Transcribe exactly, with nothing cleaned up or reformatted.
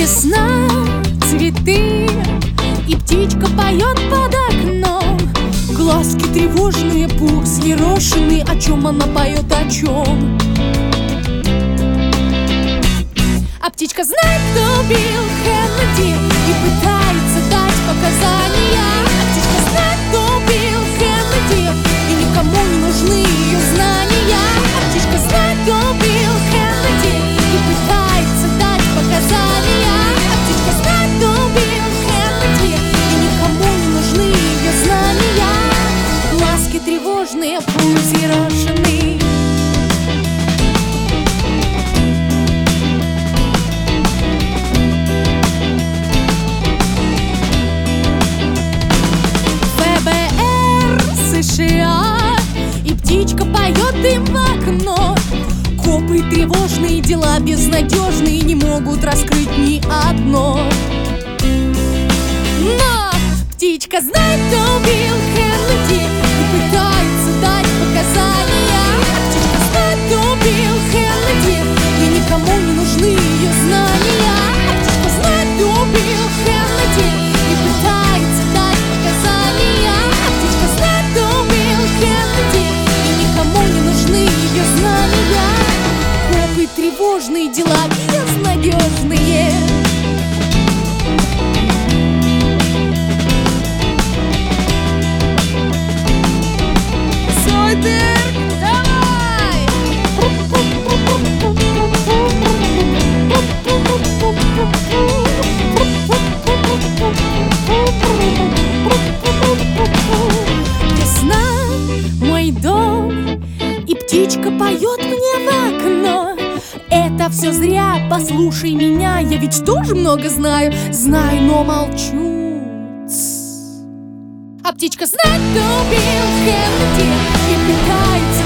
Весна, цветы, и птичка поет под окном. Глазки тревожные, пух взъерошенный. О чем она поет, о чем? А птичка знает, кто убил Кеннеди, и пытается дать показания. А птичка знает, кто убил Кеннеди, и никому не нужны ее знания. А птичка знает, кто убил Кеннеди, и пытается дать показания. А птичка знает, кто убил Кеннеди, и никому не нужны ее знания. Глазки тревожные, пух взъерошенный. И птичка поет им в окно. Копы тревожные, дела безнадежные, не могут раскрыть ни одно. Но птичка знает, кто убил Кеннеди, и пытается дать показания. А птичка знает, кто убил Кеннеди, и никому не нужны ее знания. А птичка знает, кто убил Кеннеди, и пытается дать показания. А птичка знает, кто убил Кеннеди, и никому не нужны ее знания. Копы тревожные, дела безнадежные. Сойдер, давай! Весна, мой дом, и птичка поет мне в окно. Это все зря, послушай меня, я ведь тоже много знаю, знаю, но молчу. Тс. А птичка знает, кто убил Кеннеди, и пытается